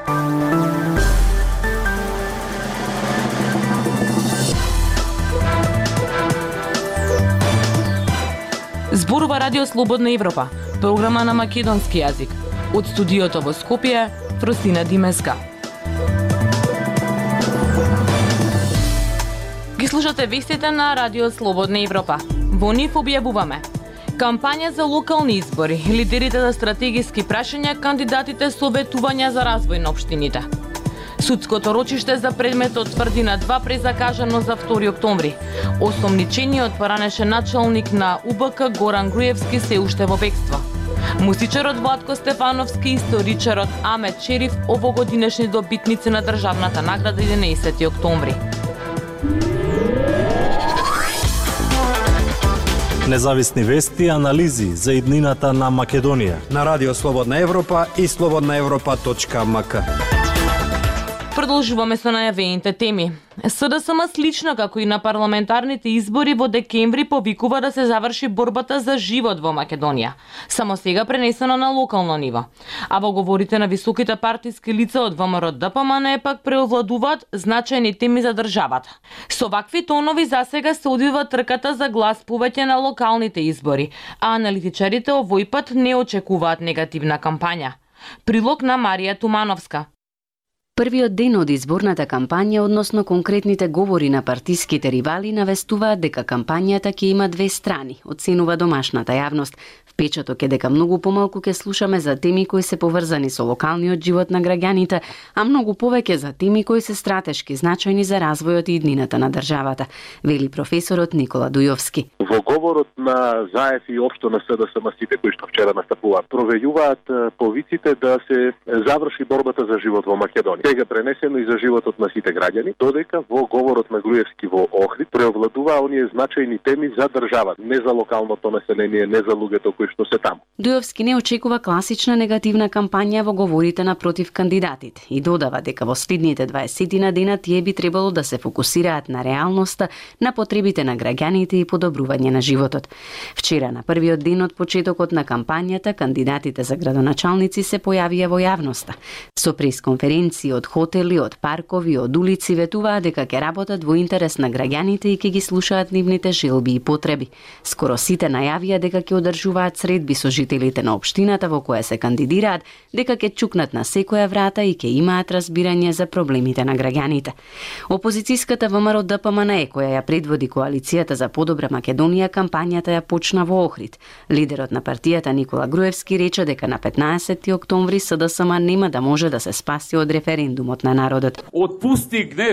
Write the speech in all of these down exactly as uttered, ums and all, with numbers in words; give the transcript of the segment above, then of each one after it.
Зборува Радио Слободна Европа, програма на македонски јазик. Од студиото во Скопје, Фросина Димеска. Ги слушате вестите на Радио Слободна Европа. Во нив објавуваме кампања за локални избори, лидерите за стратегиски прашања, кандидатите советувања за развој на општините. Судското рочиште за предметот Тврдина два презакажано за втори октомври. Осомничениот поранешен началник на У Б К Горан Груевски се уште во бегство. Музичарот Владко Стефановски и историчарот Амет Чериф овогодинешни добитници на државната награда единаесети октомври. Независни вести и анализи за иднината на Македонија на Радио Слободна Европа и слободна европа точка м к. Продолжуваме со најавените теми. С Д С М слично како и на парламентарните избори во декември повикува да се заврши борбата за живот во Македонија, само сега пренесено на локално ниво. А во говорите на високите партиски лица од В М Р Д П М Н пак преовладуваат значајни теми за државата. Со вакви тонови засега се одвива трката за глас повеќе на локалните избори, а аналитичарите овој пат не очекуваат негативна кампања. Прилог на Марија Тумановска. Првиот ден од изборната кампања, односно конкретните говори на партиските ривали, навестуваат дека кампањата ќе има две страни, оценува домашната јавност. Впечаток е дека многу помалку ќе слушаме за теми кои се поврзани со локалниот живот на граѓаните, а многу повеќе за теми кои се стратешки значајни за развојот и иднината на државата, вели професорот Никола Дујовски. Во говорот на Заев и општо на С Д С М сите кои што вчера настапуваат, провејуваат повиците да се заврши борбата за живот во Македонија. Сега пренесено и за животот на сите граѓани, додека во говорот на Груевски во Охрид преовладува оние значајни теми за државата, не за локалното население, не за луѓето кои што се таму. Дујовски не очекува класична негативна кампања во говорите на против кандидатите и додава дека во следните дваесет на дена тие би требало да се фокусираат на реалноста, на потребите на граѓаните и подобрување на животот. Вчера на првиот ден од почетокот на кампањата, кандидатите за градоначалници се појавија во јавноста. Со пресконференции од хотели, од паркови, од улици ветуваа дека ќе работат во интерес на граѓаните и ќе ги слушаат нивните желби и потреби. Скоро сите најавија дека ќе одржуваат средби со жителите на општината во која се кандидираат, дека ќе чукнат на секоја врата и ќе имаат разбирање за проблемите на граѓаните. Опозицијската В М Р Д П М Н која ја предводи коалицијата за подобра Македонија, кампањата ја почна во Охрид. Лидерот на партијата Никола Груевски рече дека на петнаесети октомври С Д С М нема да може да се спаси од референдумот на народот. Отпусти гнев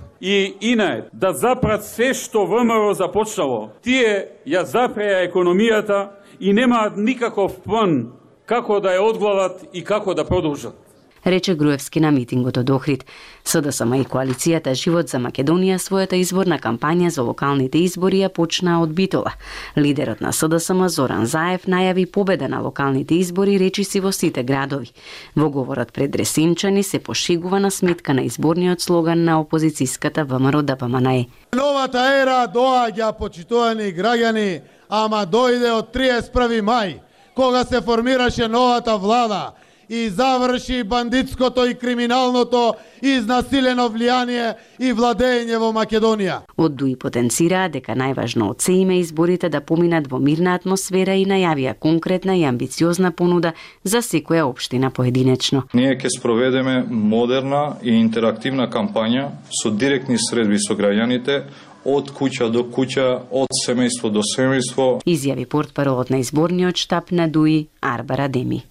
и инает да запрат се што В М Р започнало. Тие ја запреа економијата и немаат никаков план како да ја одглават и како да продолжат, рече Груевски на митингот од Охрид. С Д С М и коалицијата Живот за Македонија својата изборна кампања за локалните избори ја почна од Битола. Лидерот на С Д С М Зоран Заев најави победа на локалните избори речиси во сите градови. Во говорот пред Ресинчани се пошегува на сметка на изборниот слоган на опозицијската В М Р Д П М Н. Новата ера доаѓа, почитувани граѓани, ама дојде од триесет и први мај, кога се формираше новата влада и заврши бандитското и криминалното изнасилено влијание и владење во Македонија. Од ДУИ потенцираа дека најважно од се име изборите да поминат во мирна атмосфера и најавија конкретна и амбициозна понуда за секоја општина поединечно. Ние ќе спроведеме модерна и интерактивна кампања со директни средби со граѓаните, од куќа до куќа, од семејство до семејство, изјави портпаролот на изборниот штаб на ДУИ Арбар Адеми.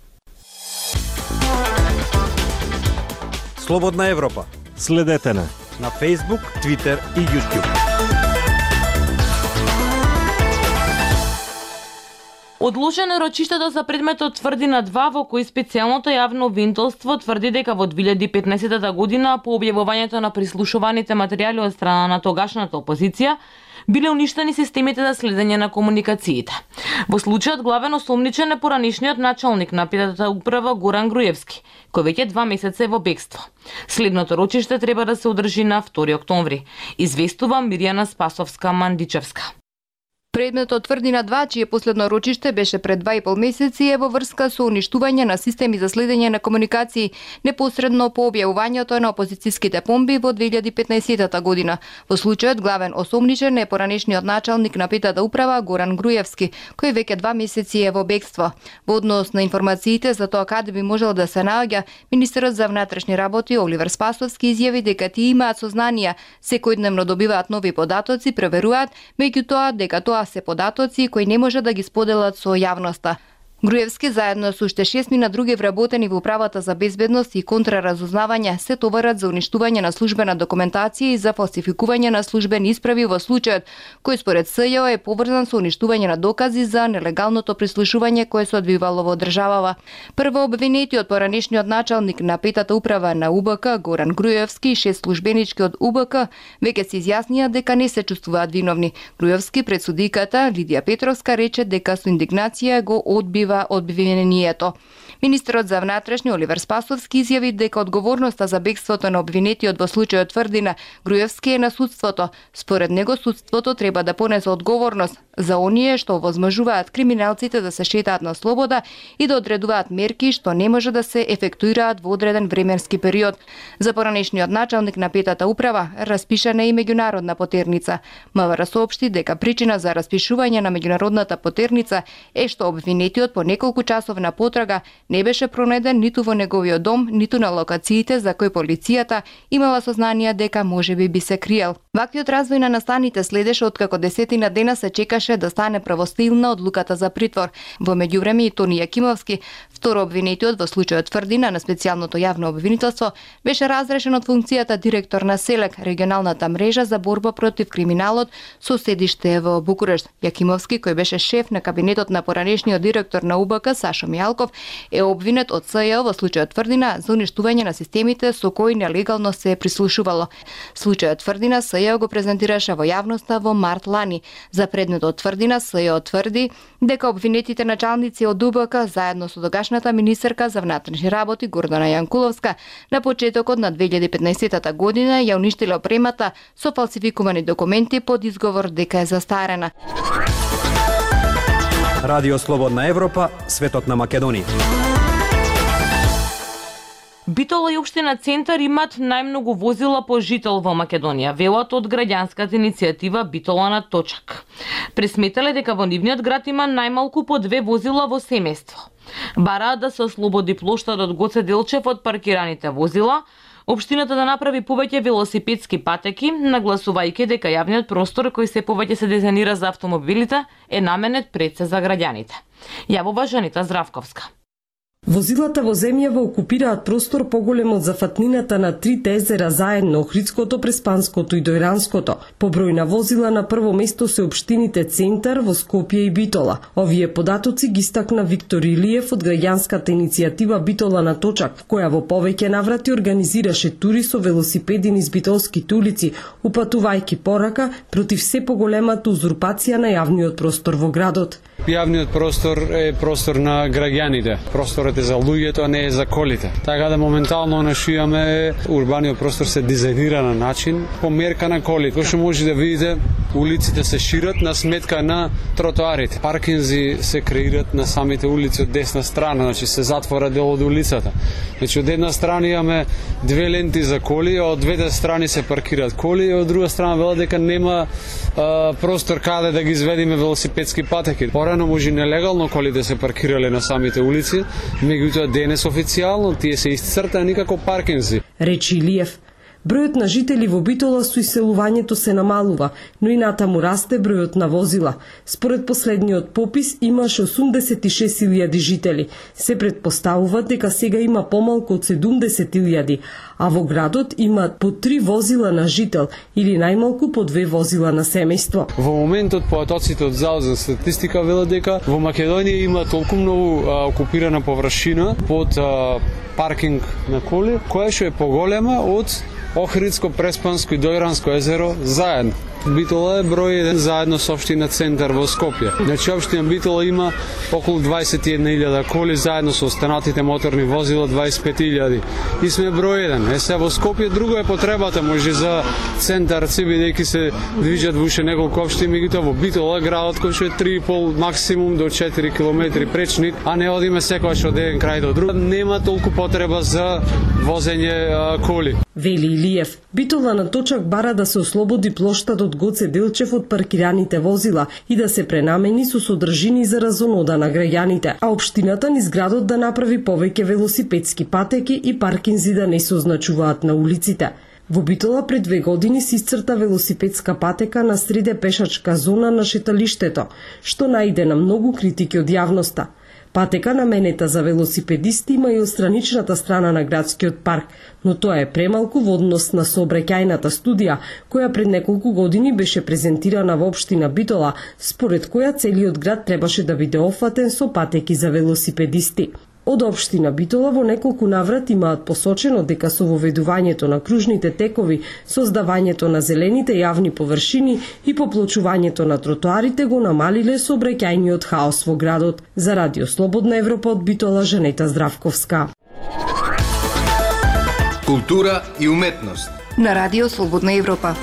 Слободна Европа. Следете на на Facebook, Twitter и YouTube. Одложено рочиштето за предметот Тврдина два во кој специјалното јавно обвинителство тврди дека во две илјади и петнаесета година по објавувањето на прислушуваните материјали од страна на тогашната опозиција биле уништени системите за следење на комуникациите. Во случајот главен осомничен е поранишниот началник на петата управа Горан Груевски, кој веќе два месеца е во бегство. Следното рочиште треба да се одржи на втори октомври, известува Мирјана Спасовска-Мандичевска. Предметот тврдина два, чие последно рочиште беше пред два и пол месеци, е во врска со уништување на системи за следење на комуникации непосредно по објавувањето на опозицијските бомби во две илјади и петнаесетта година. Во случајот главен осомничен е поранешниот началник на петата управа Горан Груевски, кој веќе два месеци е во бегство. Во однос на информациите за тоа каде би можел да се наоѓа, министерот за внатрешни работи Оливер Спасовски изјави дека тие имаат сознанија, секојдневно добиваат нови податоци, проверуваат, меѓутоа дека тоа се податоци кои не може да ги споделат со јавноста. Груевски заедно со уште шестмина други вработени во управата за безбедност и контраразузнавање се товарат за уништување на службена документација и за фалсификување на службени исправи во случајот кој според СЈО е поврзан со уништување на докази за нелегалното прислушување кое се одвивало во државава. Прво обвинетиот поранешниот началник на петата управа на У Б К Горан Груевски и шест службенички од У Б К веќе се изјаснија дека не се чувствуваат виновни. Груевски пред судиката Лидија Петровска рече дека со индигнација го одбива обвинението. Министерот за внатрешни Оливер Спасовски изјави дека одговорноста за бегството на обвинетиот во случајот тврдина Груевски е на судството. Според него судството треба да понесе одговорност за оние што возможуваат криминалците да се шетаат на слобода и да одредуваат мерки што не може да се ефектуираат во одреден временски период. За поранешниот началник на петата управа распишана и меѓународна потерница. МВР соопшти дека причина за распишување на меѓународната потерница е што обвинетиот по неколку часовна потрага не беше пронајден ниту во неговиот дом, ниту на локациите за кои полицијата имала сознание дека можеби би се криел. Ваквиот развој на настаните следеше откако десетина дена се чекаше да стане правосилна одлуката за притвор. Во меѓувреме и Тони Јакимовски, второ обвинетиот во случајот тврдина на специјалното јавно обвинителство, беше разрешен од функцијата директор на СЕЛЕК, регионалната мрежа за борба против криминалот со седиште во Букурешт. Јакимовски, кој беше шеф на кабинетот на поранешниот директор на У Б К Сашо Мијалков, е обвинет од СЈО во случајот тврдина за уништување на системите со кои нелегално се прислушувало. Случајот тврдина СЈО го презентираше во јавноста во март лани. За предметот тврдина СЈО тврди дека обвинетите началници од У Б К заедно со тогашната министерка за внатрешни работи Гордана Јанкуловска на почетокот на две илјади и петнаесетта година ја уништиле опремата со фалсификувани документи под изговор дека е застарена. Радио Слободна Европа, светот на Македонија. Битола и општина Центар имат најмногу возила по жител во Македонија, велат од граѓанската иницијатива Битола на точак. Пресметале дека во нивниот град има најмалку по две возила во семејство. Бараат да се ослободи плоштадот Гоце Делчев од паркираните возила, општината да направи повеќе велосипедски патеки, нагласувајќи дека јавниот простор кој се повеќе се дизајнира за автомобилите е наменет пред се за граѓаните. Јавува Жанита Здравковска. Возилата во земјава окупираат простор поголем од зафатнината на трите езера заедно, Охридското, Преспанското и Дојранското. По број на возила на прво место се општините Центар, во Скопје и Битола. Овие податоци ги стакна Виктор Илиев од граѓанската иницијатива Битола на точак, која во повеќе наврати организираше тури со велосипеди низ битолските улици, упатувајќи порака против се поголемата узурпација на јавниот простор во градот. Јавниот простор е простор на граѓаните. Просторот е за луѓето, а не е за колите. Така да моментално нашијаме урбаниот простор се дизајнира на начин по мерка на колите. Кој што може да видите, улиците се шират на сметка на тротоарите. Паркинзи се креират на самите улици од десна страна, значи се затвора дел од улицата. Значи од една страна имаме две ленти за коли, а од двете страни се паркираат коли, и од друга страна велат дека нема а, простор каде да ги изведиме велосипедски патеки. Порано може нелегално колите да се паркирале на самите улици, меѓутоа денес официјално тие се исцртани како паркинзи. Речи Илиев. Бројот на жители во Битола со иселувањето се намалува, но и натаму расте бројот на возила. Според последниот попис имаше осумдесет и шест илјади жители. Се претпоставува дека сега има помалку од седумдесет илјади, а во градот има по три возила на жител или најмалку по две возила на семејство. Во моментот податоците од Завод за статистика велат дека во Македонија има толку многу а, окупирана површина под а, паркинг на коли, која што е поголема од Охридско, Преспанско и Дојранско езеро заедно. Битола е број еден заедно со општина Центар во Скопје. Значи општина Битола има околу дваесет и една илјада коли заедно со останатите моторни возила дваесет и пет илјади. И сме број еден. Е се во Скопје друго е потребата може за Центар си бидејќи се движат во уште неколку општини, меѓутоа во Битола градот кој што е три и пол максимум до четири километри пречник, а не одиме секогаш од еден крај до друг. Нема толку потреба за возење а, коли. Вели Илиев, Битола на точак бара да се ослободи плоштад од Гоце Делчев од паркираните возила и да се пренамени со содржини за разонода на граѓаните, а општината низ градот да направи повеќе велосипедски патеки и паркинзи да не се означуваат на улиците. Во Битола пред две години се исцрта велосипедска патека на среде пешачка зона на шеталиштето, што наиде на многу критики од јавноста. Патека наменета за велосипедисти има и од страничната страна на градскиот парк, но тоа е премалку во однос на сообраќајната студија, која пред неколку години беше презентирана во општина Битола, според која целиот град требаше да биде офатен со патеки за велосипедисти. Од општина Битола во неколку наврат имаат посочено дека со воведувањето на кружните текови, создавањето на зелените јавни површини и поплочувањето на тротоарите го намалиле сообраќајниот хаос во градот. За Радио Слободна Европа од Битола, Жанета Здравковска. Култура и уметност на Радио Слободна Европа.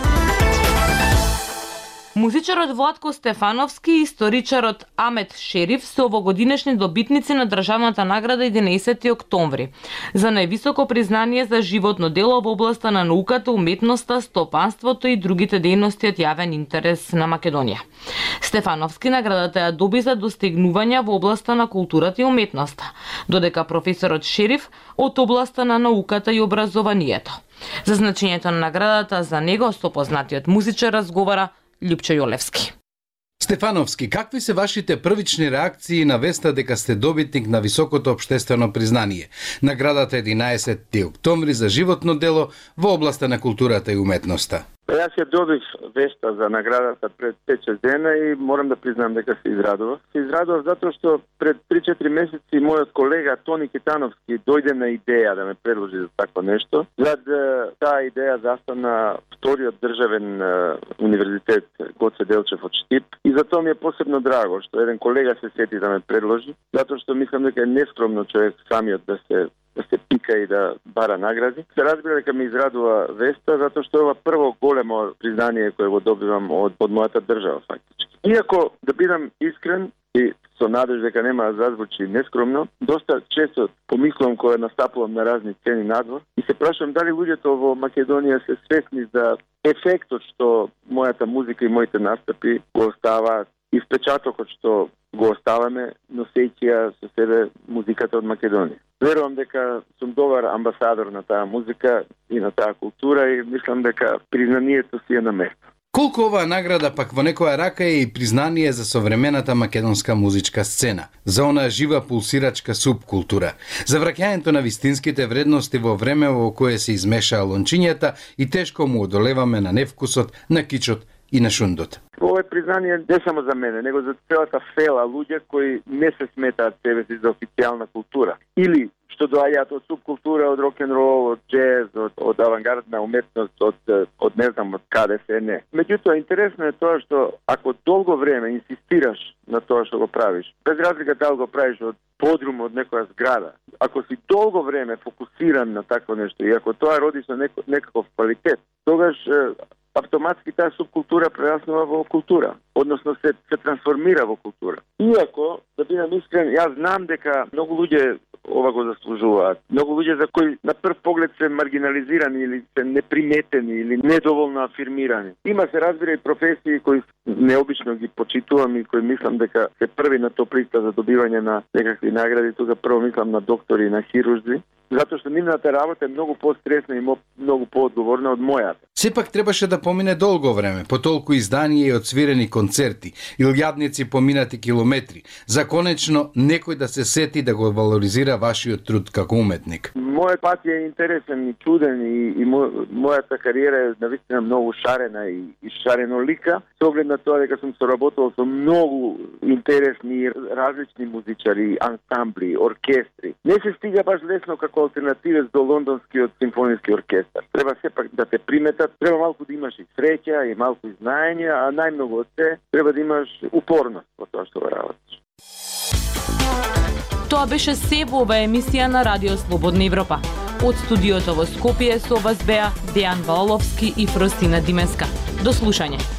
Музичарот Владко Стефановски и историчарот Амет Шериф се овогодинешни добитници на државната награда единаесети октомври за највисоко признание за животно дело во областа на науката, уметноста, стопанството и другите дејности од јавен интерес на Македонија. Стефановски наградата ја доби за достигнувања во областа на културата и уметноста, додека професорот Шериф од областа на науката и образованието. За значењето на наградата за него со познатиот музичар разговара Љупчо Јолевски. Стефановски, какви се вашите првични реакции на веста дека сте добитник на високото општествено признание, наградата единаесети октомври за животно дело во областа на културата и уметноста? Јас ја добив веста за наградата пред пет-шест дена и морам да признам дека се израдував. Се израдував затоа што пред три-четири месеци мојот колега Тони Китановски дојде на идеја да ме предложи за такво нешто. Зад таа идеја застана вториот државен универзитет Гоце Делчев од Штип и затоа ми е посебно драго што еден колега се сети да ме предложи, затоа што мислам дека е нескромно човек самиот да се да се пика и да бара награди. Се разбира дека ми израдува веста, затоа што е ова прво големо признание кое го добивам од, од мојата држава, фактички. Иако, да бидам искрен и со надеж дека нема да зазвучи нескромно, доста често помислувам кога настапувам на разни сцени надвор и се прашувам дали луѓето во Македонија се свесни за ефектот што мојата музика и моите настапи го оставаат и впечатокот што го оставаме, носејќи ја со себе музиката од Македонија. Верувам дека сум добар амбасадор на таа музика и на таа култура и мислам дека признанието си е на место. Колку оваа награда пак во некоја рака е и признание за современата македонска музичка сцена, за онаа жива пулсирачка субкултура, за враќањето на вистинските вредности во време во кое се измешаа лончињата и тешко му одолеваме на невкусот, на кичот и на шундот. Ова е признание не само за мене, него за целата фела луѓе кои не се сметаат себе си за официјална култура или што доаѓаат од субкултура, од рок-н-рол, од джез, од, од авангардна уметност, од, од не знам од каде се не. Меѓутоа, интересно е тоа што ако долго време инсистираш на тоа што го правиш, без разлика дали го правиш од подрум од некоја зграда, ако си долго време фокусиран на такво нешто и ако тоа роди со неко, некаков квалитет, тогаш автоматски таа субкултура прераснува во култура, односно се, се трансформира во култура. Иако, да бидам искрен, јас знам дека многу луѓе ова го заслужуваат. Многу луѓе за кои на прв поглед се маргинализирани или се неприметени или недоволно афирмирани. Има се разбира и професии кои необично ги почитувам и кои мислам дека се први на топ листа за добивање на некакви награди. Тука прво мислам на доктори и на хирурзи, затоа што нивната работа е многу постресна и многу поодговорна од мојата. Сепак требаше да помине долго време, по толку изданија и одсвирени концерти, илјадници поминати километри, за конечно некој да се сети да го валоризира вашиот труд како уметник. Мојот пат е интересен и чуден и, и мо, мојата кариера е навистина многу шарена и, и шарено лика. Со оглед на тоа дека сум соработувал со многу интересни различни музичари, ансамбли, оркестри. Не се стига баш лесно како алтернативец до лондонскиот симфониски оркестар. Треба сепак да те приметат, треба малку да имаш и среќа и малку и знаење, а најмногу од се треба да имаш упорност во тоа што го работиш. Тоа беше се во ова емисија на Радио Слободна Европа. Од студиото во Скопје со вас беа Дејан Валаловски и Фростина Димеска. До слушање.